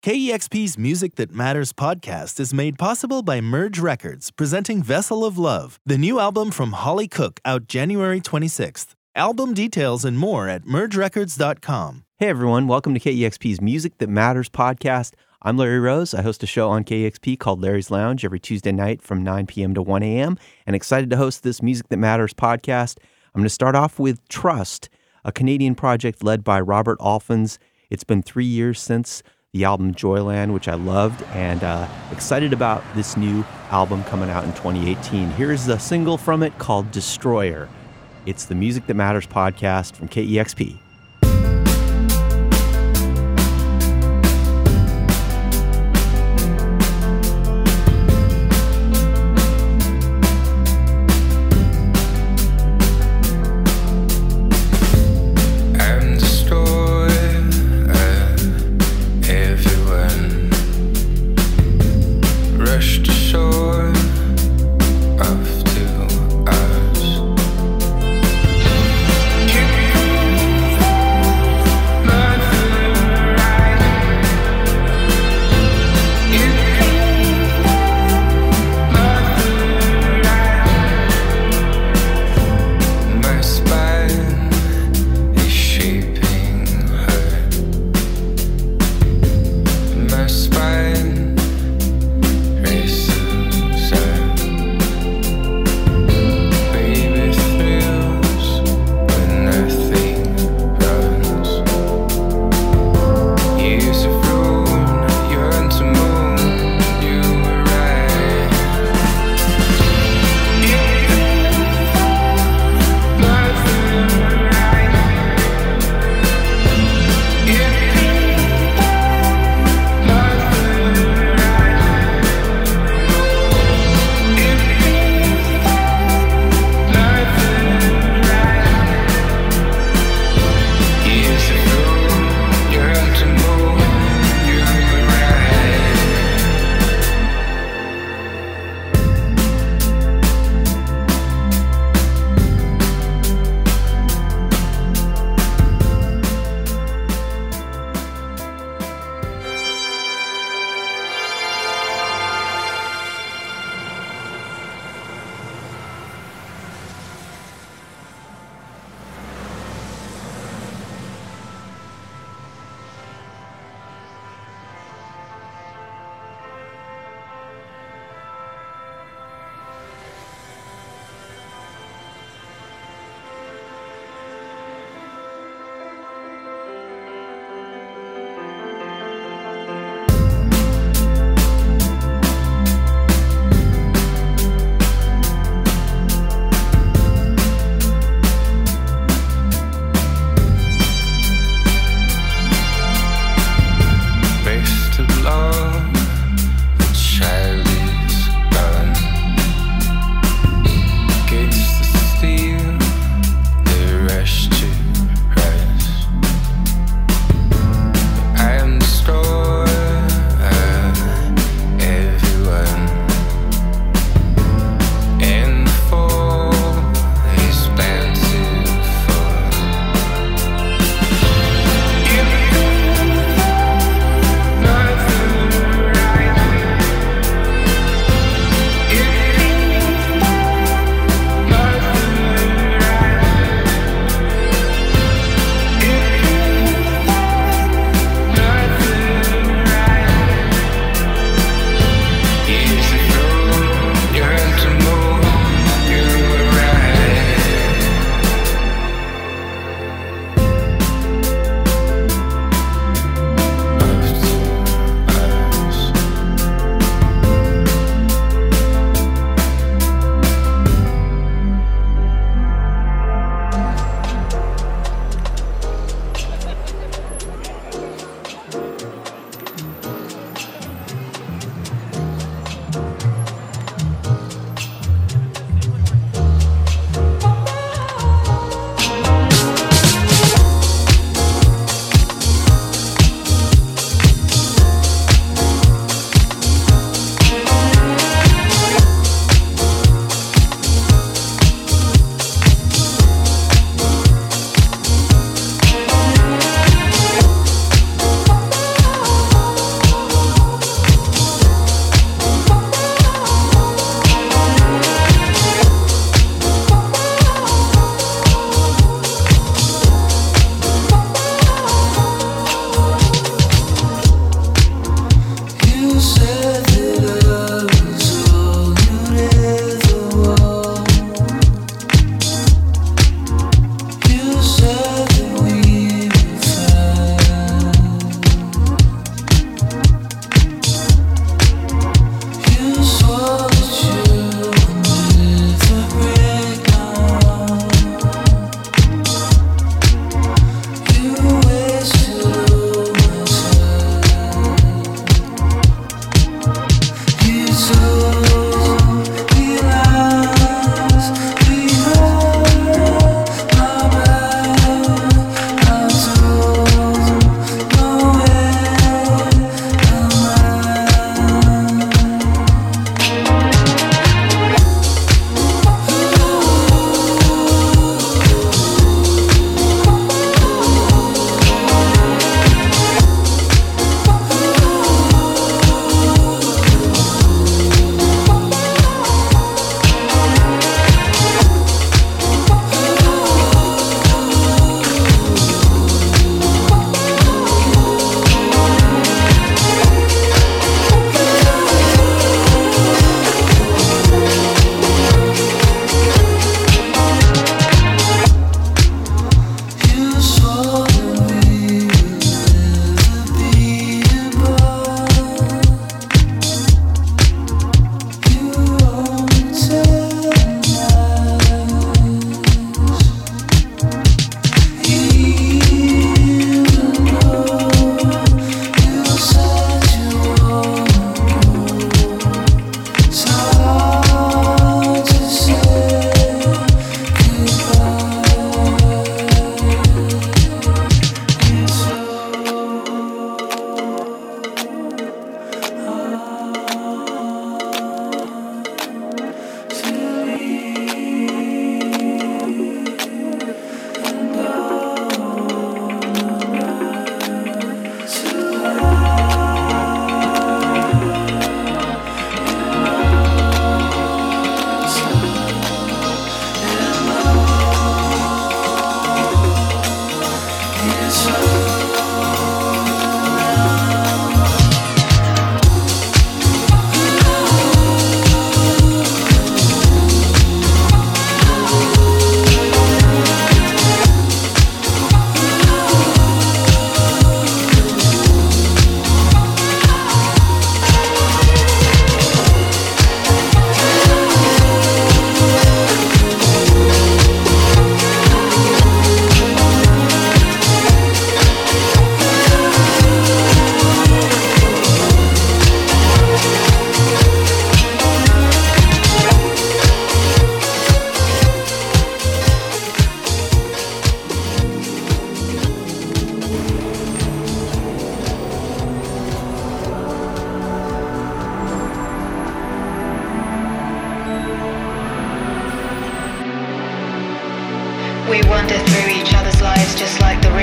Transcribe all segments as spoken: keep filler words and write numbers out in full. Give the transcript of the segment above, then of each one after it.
K E X P's Music That Matters podcast is made possible by Merge Records, presenting Vessel of Love, the new album from Holly Cook, out January twenty-sixth. Album details and more at merge records dot com. Hey everyone, welcome to K E X P's Music That Matters podcast. I'm Larry Rose. I host a show on K E X P called Larry's Lounge every Tuesday night from nine p.m. to one a.m. and excited to host this Music That Matters podcast. I'm going to start off with Trust, a Canadian project led by Robert Alphons. It's been three years since the album Joyland, which I loved, and uh, excited about this new album coming out in twenty eighteen. Here's a single from it called Destroyer. It's the Music That Matters podcast from K E X P. Keep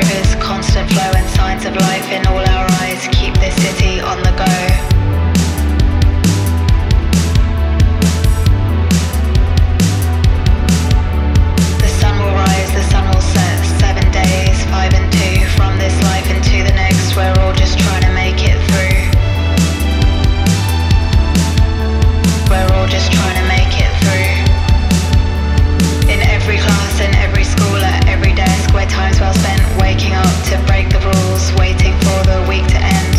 rovers, constant flow and signs of life in all our eyes keep this city on the go. The sun will rise, the sun will set, seven days, five and two, from this life into the next, we're all just trying to make it through. We're all just trying to make it through. In every class, in every school, at every desk, where time's well spent waking up to break the rules, waiting for the week to end.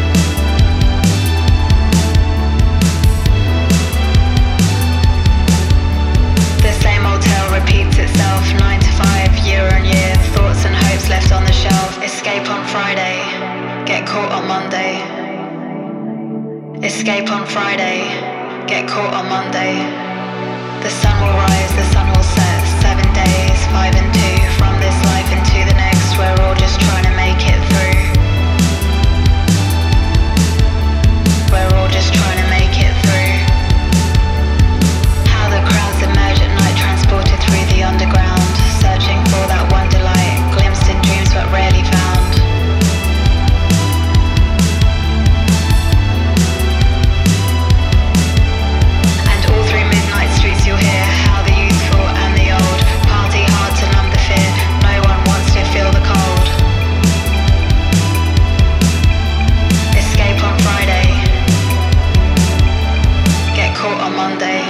The same old tale repeats itself, nine to five, year on year, thoughts and hopes left on the shelf. Escape on Friday, get caught on Monday. Escape on Friday, get caught on Monday. The sun will rise, the sun will set, seven days, five and two, from this life into the next, we're all just trying to make it through. We're all just trying to make it through. How the crowds emerge at night, transported through the underground, searching for that one delight, glimpsed in dreams but rarely found. And all through midnight streets you'll hear how the youthful and the old party hard to numb the fear. No one wants to feel the cold. Escape on Friday, get caught on Monday.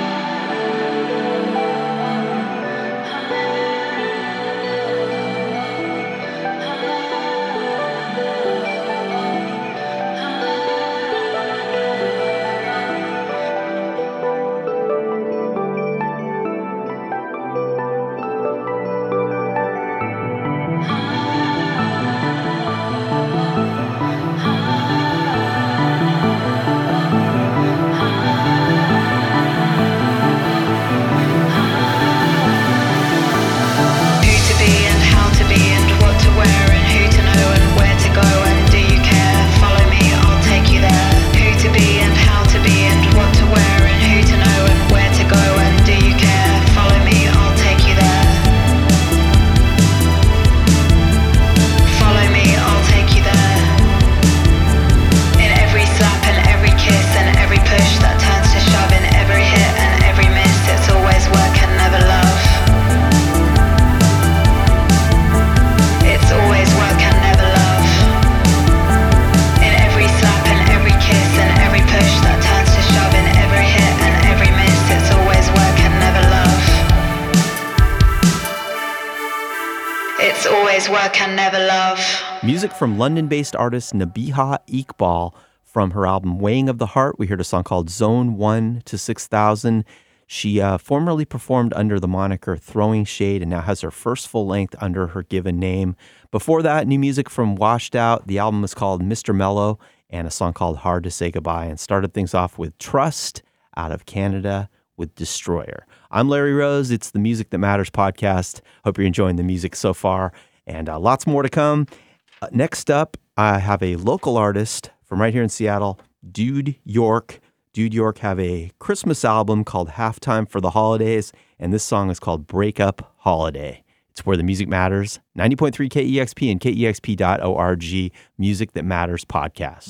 Work and never love. Music from London-based artist Nabiha Iqbal from her album Weighing of the Heart. We heard a song called Zone one to six thousand. She uh, formerly performed under the moniker Throwing Shade and now has her first full length under her given name. Before that, new music from Washed Out. The album was called Mister Mellow and a song called Hard to Say Goodbye, and started things off with Trust out of Canada with Destroyer. I'm Larry Rose. It's the Music That Matters podcast. Hope you're enjoying the music so far. And uh, lots more to come. Uh, next up, I have a local artist from right here in Seattle, Dude York. Dude York have a Christmas album called Halftime for the Holidays, and this song is called Breakup Holiday. It's where the music matters. ninety point three K E X P and K E X P dot org, Music That Matters podcast.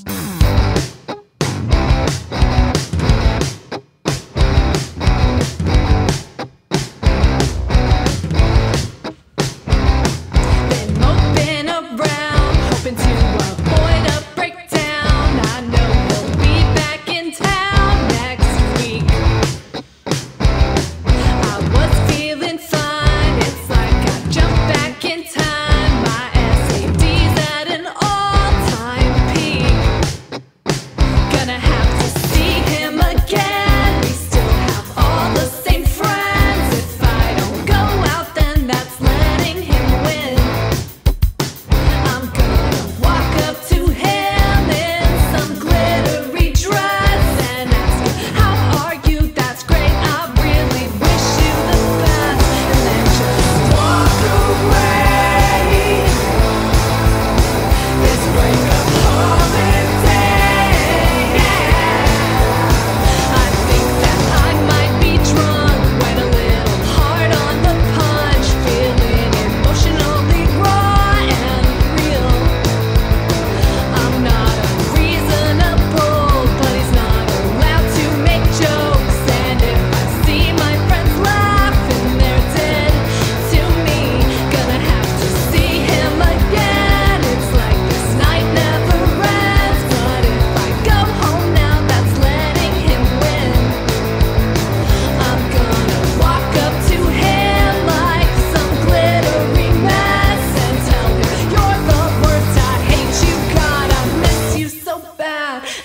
Time.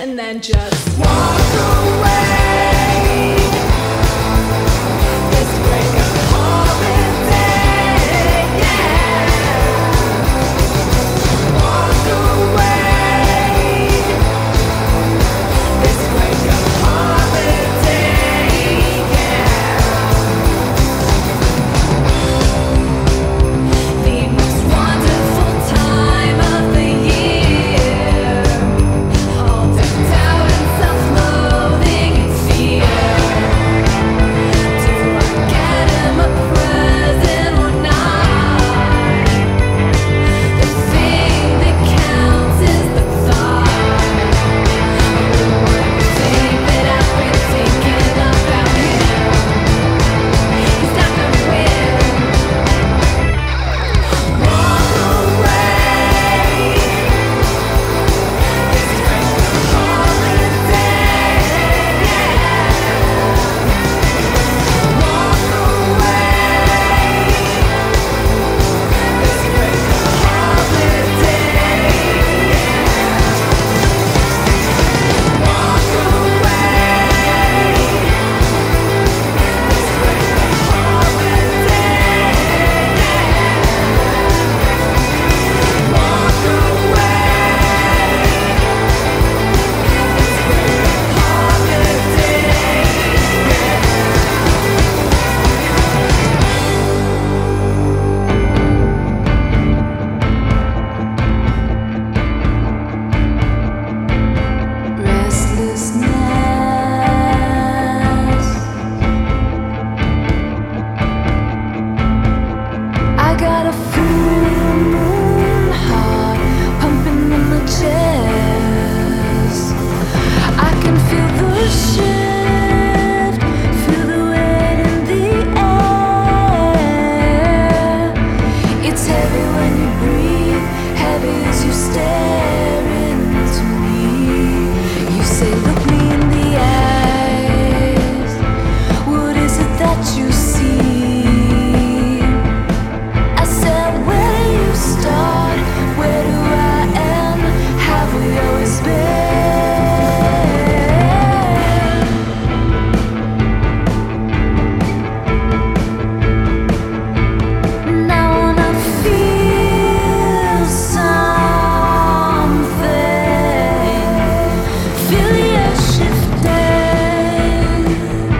and then just walk away. Let's break a holiday, yeah. Walk away. Let's break a holiday, yeah. The most wonderful time of the year, all decked out in self-loathing and fear. Do I get him a present or not? The thing that counts is the thought of the one thing that I've been thinking about him. He's not gonna win. Walk away. Let's break the holiday, yeah. Walk away. Let's break the holiday, yeah. Walk away. Let's break the holiday, yeah. Walk away. Let's break the restlessness. I got a full moon heart pumping in my chest. I can feel the shift, feel the weight in the air. It's heavy when you breathe, heavy as you stare into me. You say, look me in the eyes. What is it that you see? I said, where do you start? Where do I end? Have we always been? Now I wanna feel something. Feel the air shifting.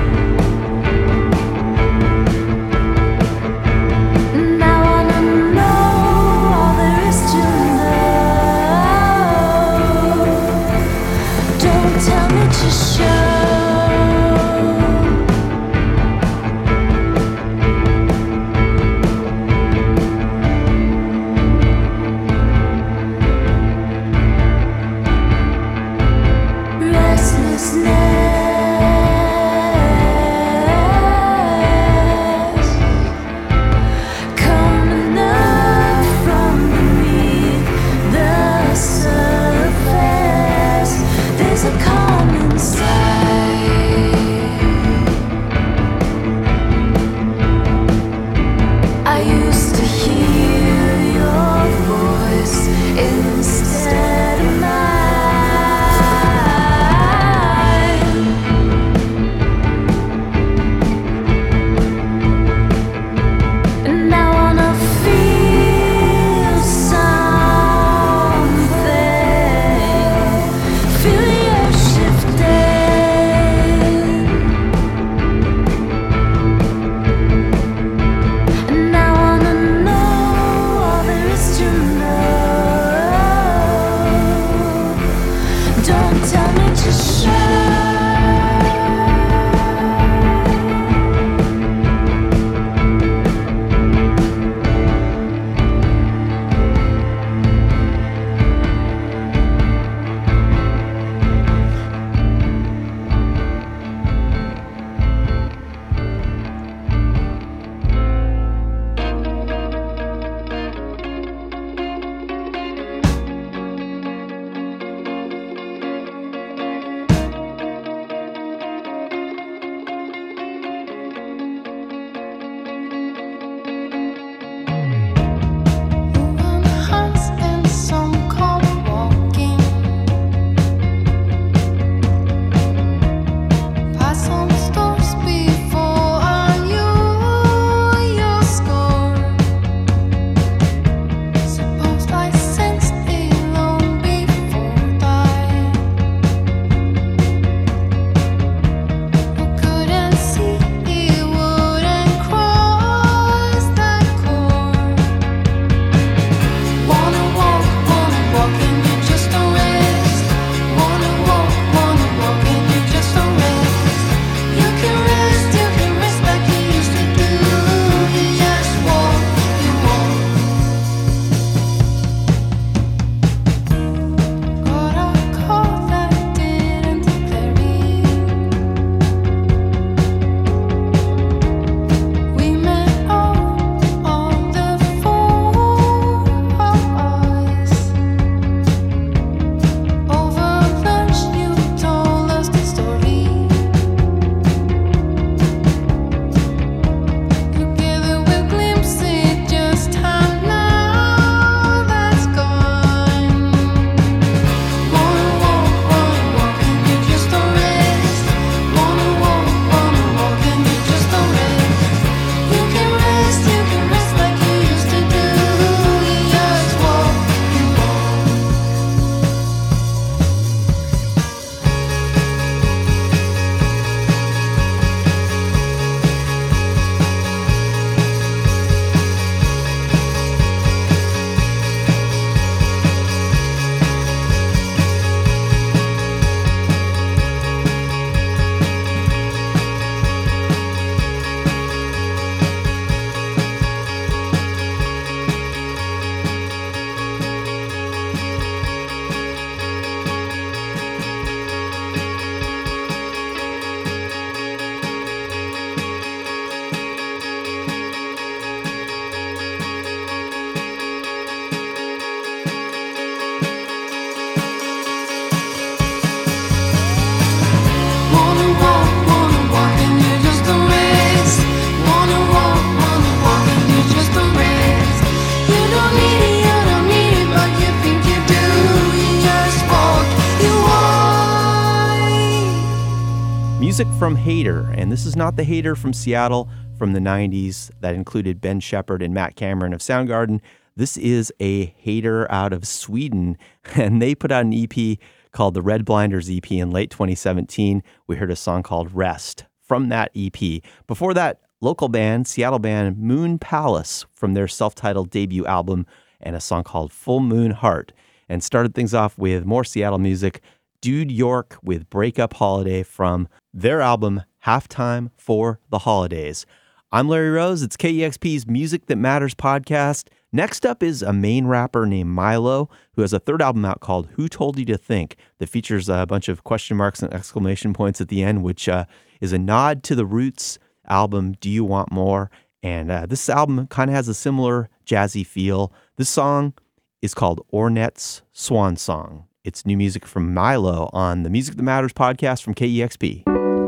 Now I wanna know all there is to know. Don't tell me to show. Restlessness coming up from beneath the surface. There's a calm inside. I used to hear your voice instead of mine. Now I wanna feel something. Feel the air shifting. Now I wanna know all there is to know. Don't tell me to show. Music from Hater, and this is not the Hater from Seattle from the nineties that included Ben Shepherd and Matt Cameron of Soundgarden. This is a Hater out of Sweden, and they put out an E P called the Red Blinders E P in late twenty seventeen. We heard a song called Rest from that E P. Before that, local band, Seattle band Moon Palace from their self-titled debut album and a song called Full Moon Heart. And started things off with more Seattle music, Dude York with Breakup Holiday from their album Halftime for the Holidays. I'm Larry Rose. It's K E X P's Music That Matters podcast. Next up is a Maine rapper named Milo, who has a third album out called Who Told You to Think, that features a bunch of question marks and exclamation points at the end, which uh, is a nod to the Roots album, Do You Want More? And uh, this album kind of has a similar jazzy feel. This song is called Ornette's Swan Song. It's new music from Milo on the Music That Matters podcast from K E X P.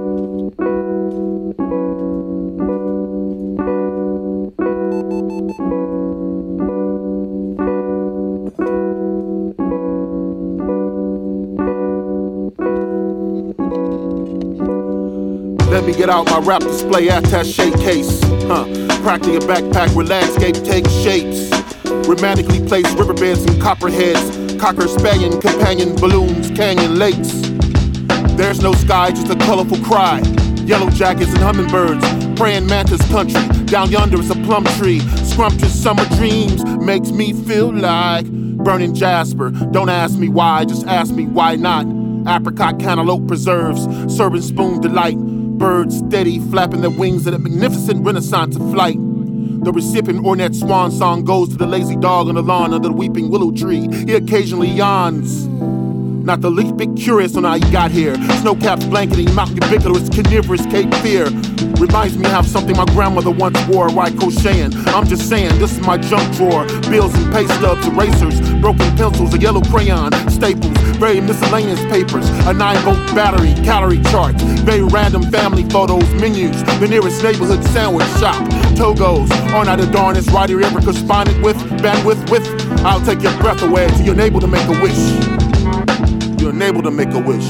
Let me get out my rap display attache case. Huh. Cracking a backpack where landscape takes shapes. Romantically placed riverbeds and copperheads. Cocker spaniel, companion balloons, canyon lakes. There's no sky, just a colorful cry. Yellow jackets and hummingbirds. Praying mantis country. Down yonder is a plum tree. Scrumptious summer dreams makes me feel like burning jasper. Don't ask me why, just ask me why not. Apricot cantaloupe preserves. Serving spoon delight. Birds steady, flapping their wings in a magnificent renaissance of flight. The recipient Ornette Swan Song goes to the lazy dog on the lawn under the weeping willow tree. He occasionally yawns. Not the least bit curious on how he got here. Snow-capped blanketing, mountain ubiquitous, carnivorous Cape Fear. Reminds me of something my grandmother once wore while crocheting. I'm just saying, this is my junk drawer. Bills and pay stubs, erasers, broken pencils, a yellow crayon, staples, very miscellaneous papers, a nine-volt battery, calorie charts, very random family photos, menus, the nearest neighborhood sandwich shop, Togos, aren't I the darnest writer you ever corresponded with, bandwidth with? I'll take your breath away till you're able to make a wish. You're unable to make a wish.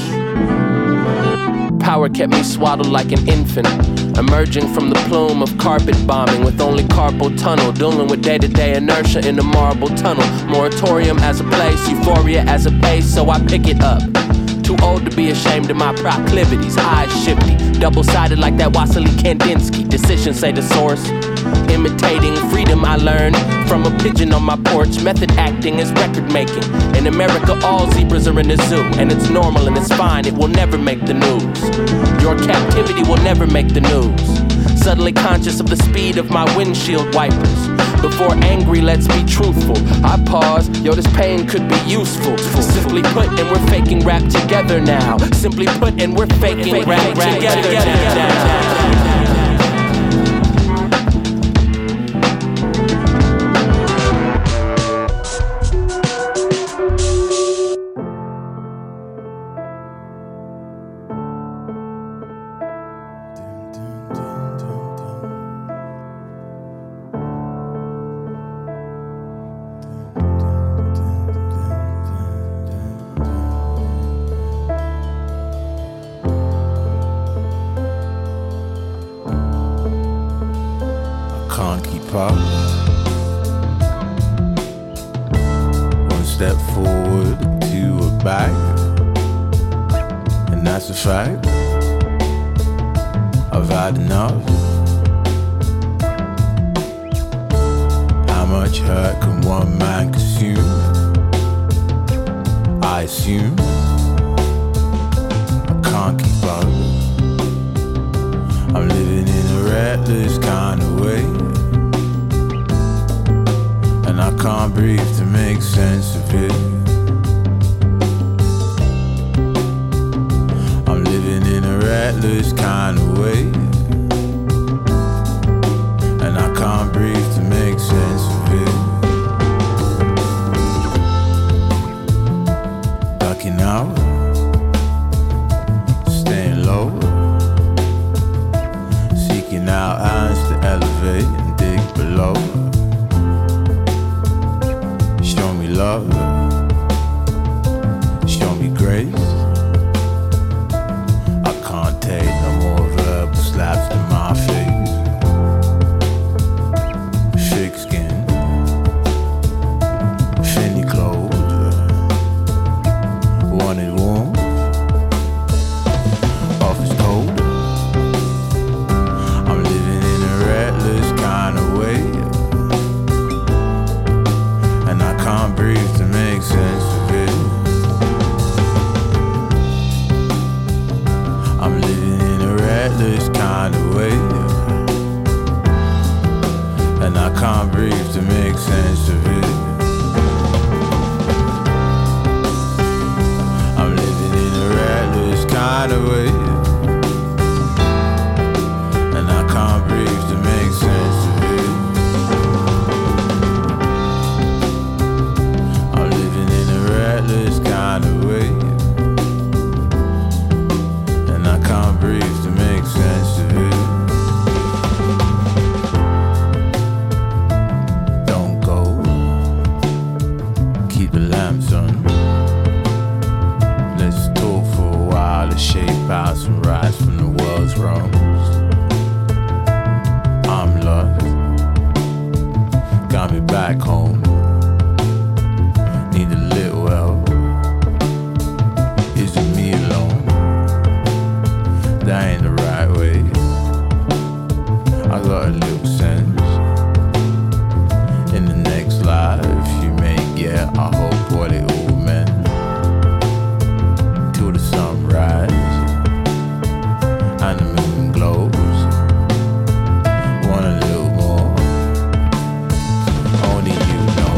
Power kept me swaddled like an infant, emerging from the plume of carpet bombing with only carpal tunnel, dealing with day-to-day inertia in the marble tunnel. Moratorium as a place, euphoria as a base, so I pick it up. Too old to be ashamed of my proclivities, eyes shifty, double-sided like that Wassily Kandinsky. Decisions say the source, imitating freedom I learned from a pigeon on my porch. Method acting is record making. In America, all zebras are in the zoo, and it's normal and it's fine. It will never make the news. Your captivity will never make the news. Suddenly conscious of the speed of my windshield wipers. Before angry, let's be truthful. I pause, yo, this pain could be useful. Simply put, and we're faking rap together now. Simply put, and we're faking rap together now. One step forward, two are back, and that's a fact. I've had enough. How much hurt can one man consume? I assume I can't keep up. I'm living in a reckless kind of way, and I can't breathe to make sense of it. I'm living in a reckless kind of way, and I can't breathe to make sense of it. Ducking out, staying low, seeking out hands to elevate and dig below. Show me love, show me grace. I can't take make sense of it. I'm living in a reckless kind of way, and I can't breathe to make sense of it. I'm living in a reckless kind of way, and I can't breathe to make sense of it. Don't go, keep the lamps on. Let's talk for a while to shape out some rights from the world's wrongs. I'm lost, got me back home. Need a little help. Is it me alone? That ain't the right way. I got a little sense. In the next life you may get, I hope what it all meant. Till the sunrise and the moon glows. Want a little more? Only you know.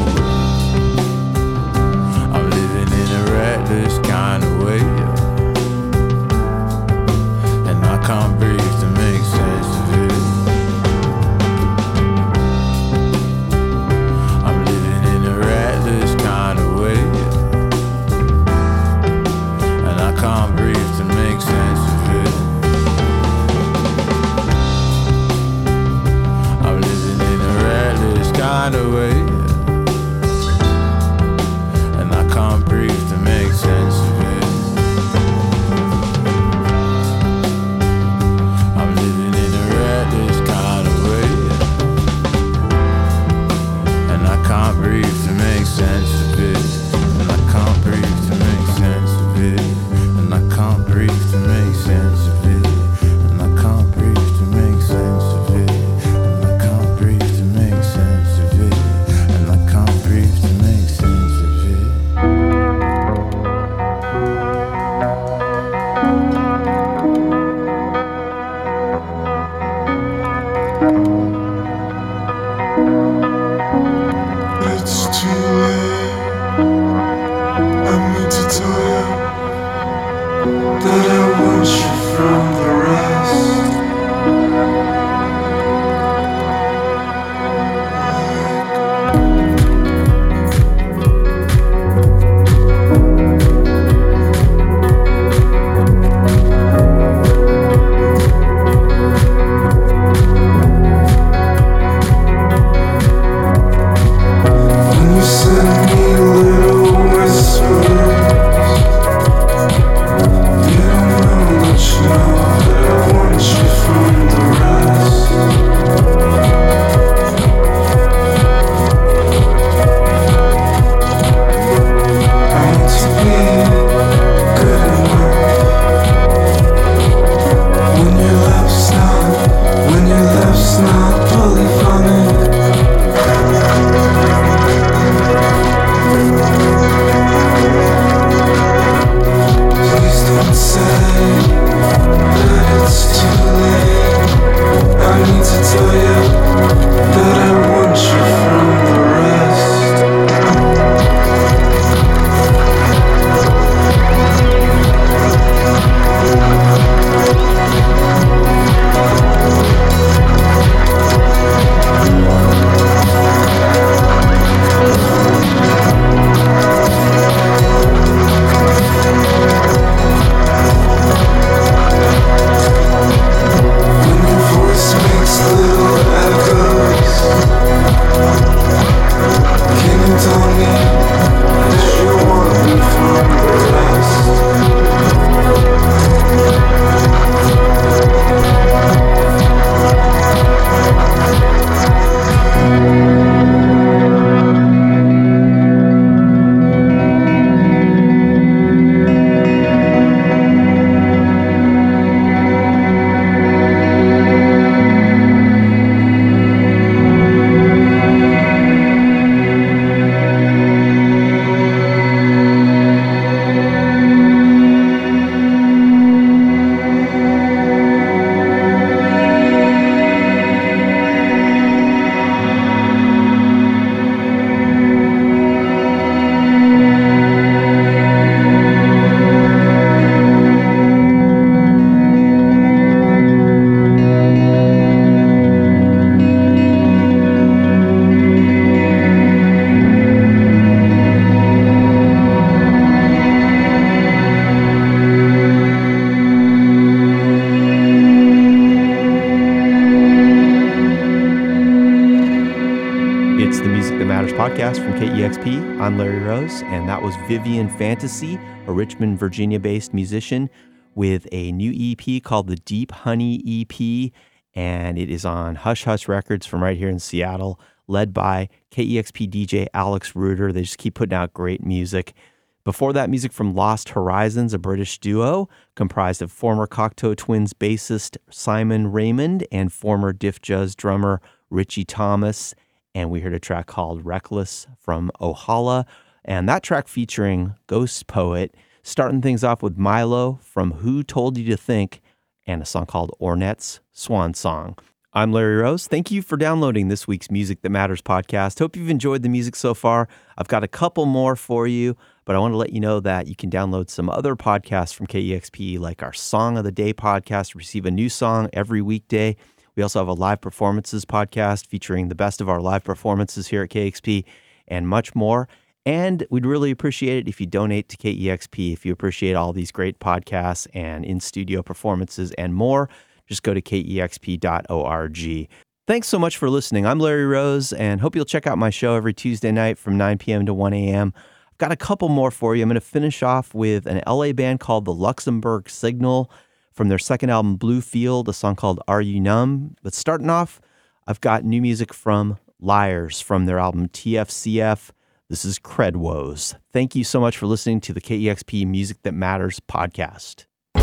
Podcast from K E X P. I'm Larry Rose, and that was Vivian Fantasy, a Richmond, Virginia-based musician with a new E P called the Deep Honey E P, and it is on Hush Hush Records from right here in Seattle, led by K E X P D J Alex Reuter. They just keep putting out great music. Before that, music from Lost Horizons, a British duo comprised of former Cocteau Twins bassist Simon Raymond and former Diff Juzz drummer Richie Thomas. And we heard a track called Reckless from Ohala. And that track featuring Ghost Poet, starting things off with Milo from Who Told You to Think, and a song called Ornette's Swan Song. I'm Larry Rose. Thank you for downloading this week's Music That Matters podcast. Hope you've enjoyed the music so far. I've got a couple more for you, but I want to let you know that you can download some other podcasts from K E X P, like our Song of the Day podcast, receive a new song every weekday. We also have a live performances podcast featuring the best of our live performances here at K E X P and much more. And we'd really appreciate it if you donate to K E X P. If you appreciate all these great podcasts and in-studio performances and more, just go to K E X P dot org. Thanks so much for listening. I'm Larry Rose, and hope you'll check out my show every Tuesday night from nine p.m. to one a.m. I've got a couple more for you. I'm going to finish off with an L A band called the Luxembourg Signal from their second album, Blue Field, a song called Are You Numb? But starting off, I've got new music from Liars from their album T F C F. This is Cred Woes. Thank you so much for listening to the K E X P Music That Matters podcast.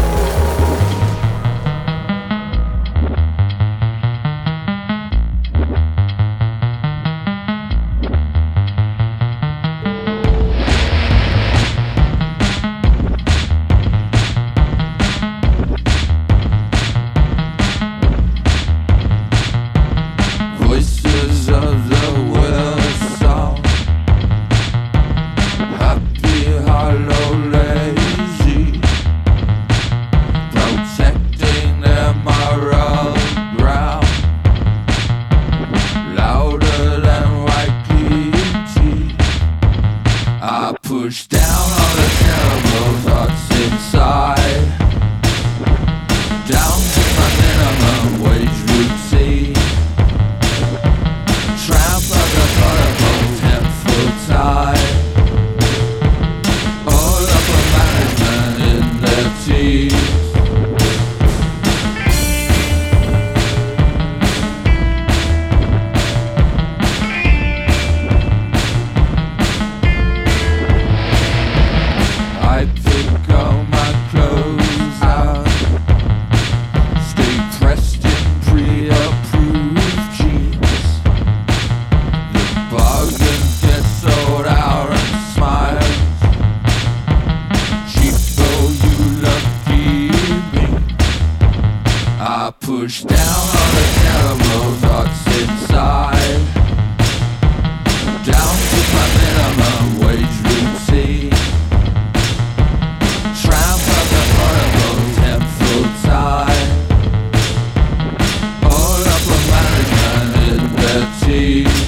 Voices of the will song, happy, hollow, lazy, protecting their moral ground, louder than white P T. I push down all the terrible thoughts inside, down to my minimum wage routine. Tramp of the protocol, ten foot tide. All upper management in their teeth. I pick all my clothes out, stay pressed in pre-approved jeans. The bargain gets sold out and smiles. Cheap though you lucky me. I push down all the terrible thoughts inside, down to my minimum wage routine. Tramp of the protocol, ten foot tide. All upper management in their teeth.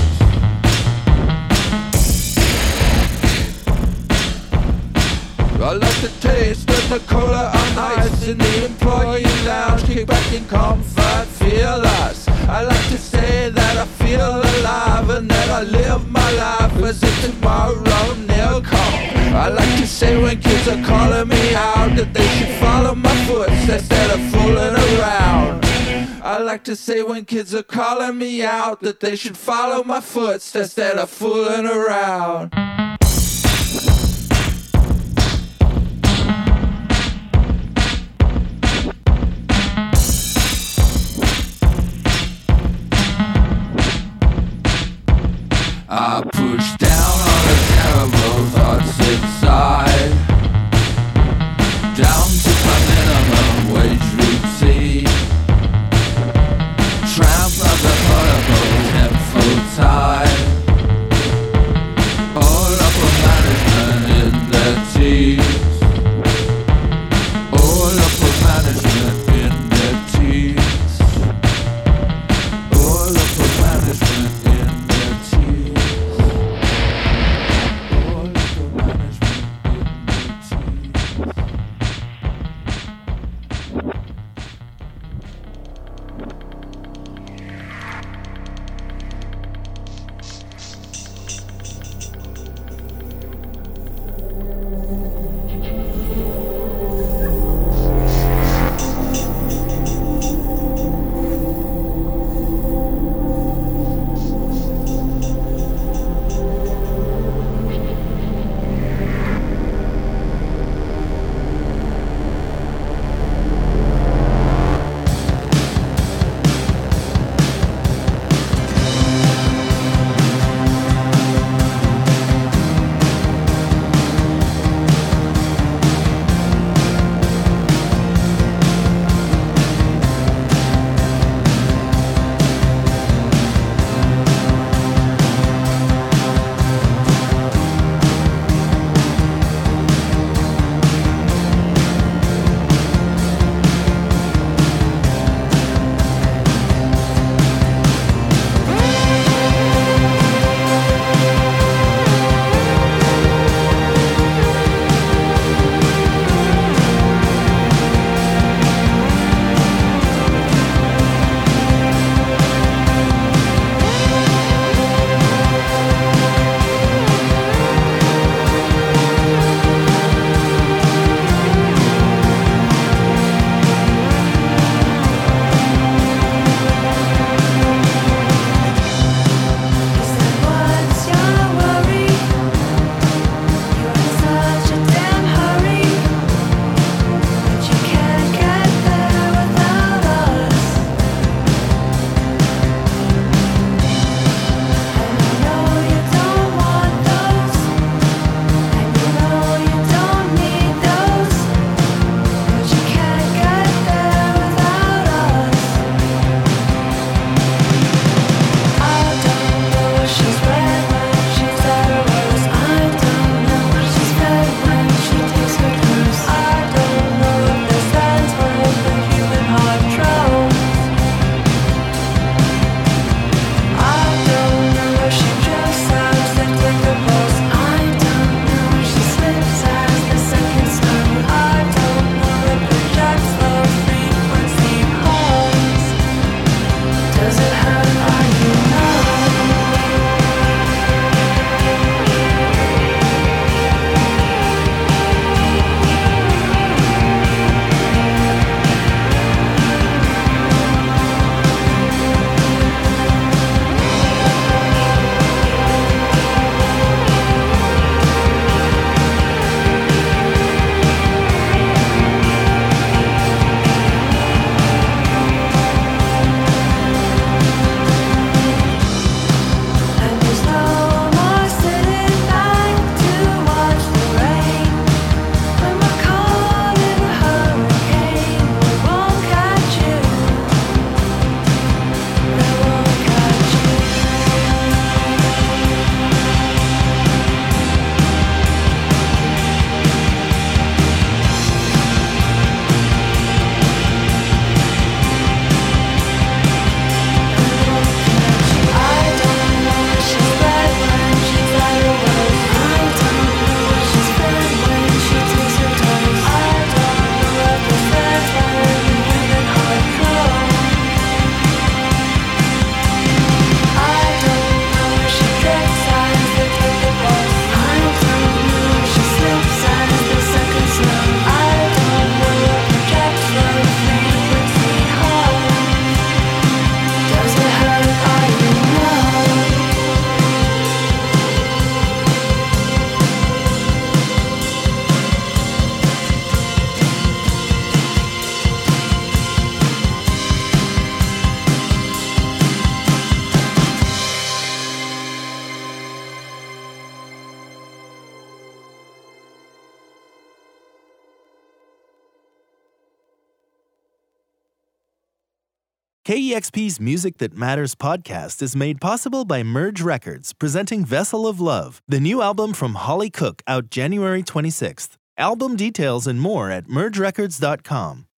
I like the taste of the cola on ice in the employee lounge. Kick back in comfort, feel us. I like to say that I feel alive and that I live my life as if tomorrow ne'er come. I like to say when kids are calling me out that they should follow my footsteps instead of fooling around. I like to say when kids are calling me out that they should follow my footsteps instead of fooling around. I push down all the terrible thoughts inside, down to my minimum wage routine. Tramp of the protocol, ten foot tide. All upper management in their teeth. All upper management in their teeth. All upper management in their teeth. All upper management in their teeth. K E X P's Music That Matters podcast is made possible by Merge Records, presenting Vessel of Love, the new album from Holly Cook, out January twenty-sixth. Album details and more at merge records dot com.